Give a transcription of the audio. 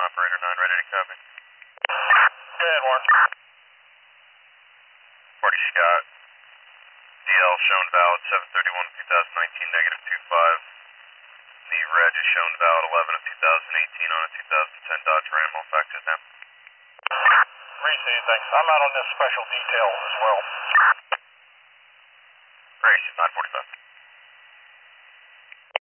operator 9, ready to copy. Go ahead, Warren. Marty Scott. DL shown valid 7/31/2019, negative 25. The reg is shown valid 11/2018 on a 2010 Dodge Ram. All faxes now. Received, thanks. I'm out on this special detail as well. Grace, 945.